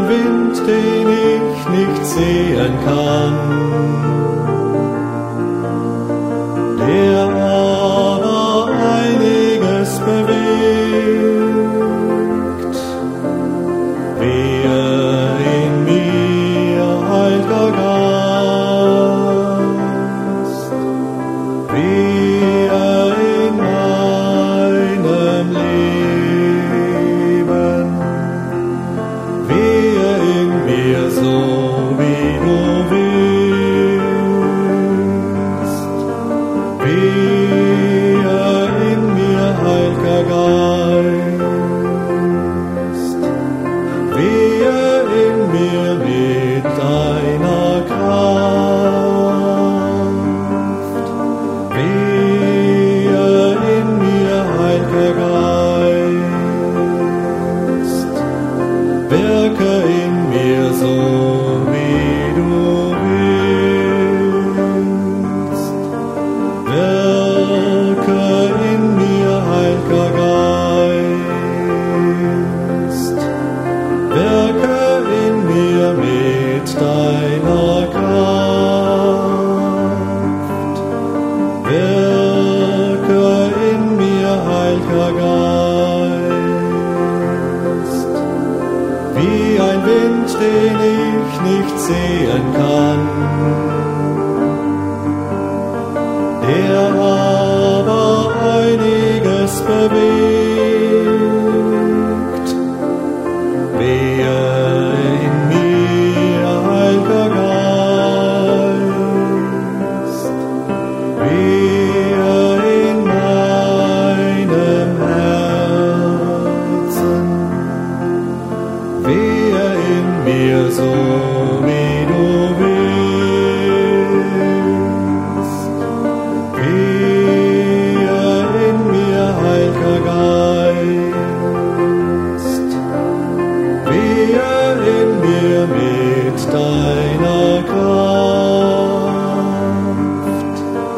Wind, den ich nicht sehen kann, der aber einiges bewegt. Wehe in mir, Heiliger Geist, wehe in meinem Leben, wehe in mir so, wie du willst. Wehe in mir, Heiliger Geist, wehe in mir mit deiner Kraft. Wehe in mir, Heiliger Geist, wirke in mir so, wie du willst. Wirke in mir, Heiliger Geist, wirke in mir mit deiner Kraft. Wirke in mir, Heiliger Geist, wie ein Wind, den ich nicht sehen kann, der aber einiges bewegt. Wehe in mir, Heiliger Geist, wehe in meinem Herzen, wehe in mir so, wie du willst. Wehe in mir, Heiliger Geist, wehe in mir mit deiner Kraft.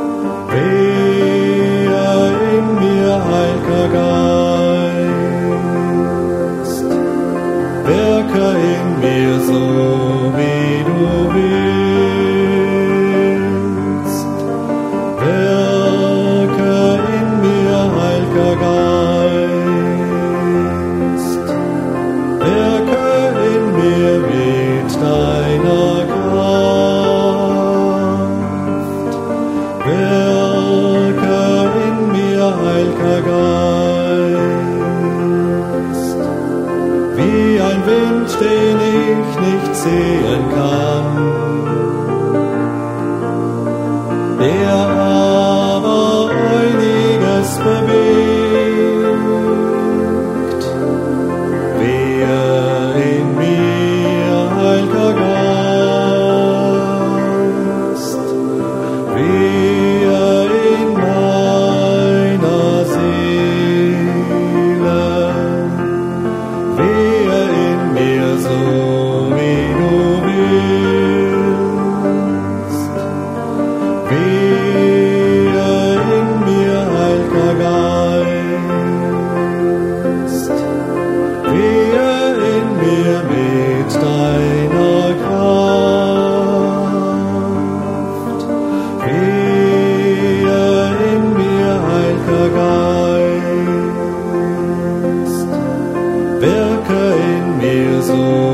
Wehe in mir, Heiliger Geist, wirke in mir so, wie du willst. Wirke in mir, Heiliger Geist, wirke in mir mit deiner Kraft. Wirke in mir, Heiliger Geist, wie ein Wind, den ich nicht sehen kann, der aber einiges bewegt. Wehe in mir, Heiliger Geist, wehe in meiner Seele, wehe in mir so, wie du willst. Wehe in mir, Heiliger Geist, wehe in mir mit deiner Kraft. Wehe in mir, Heiliger Geist, wirke in mir so,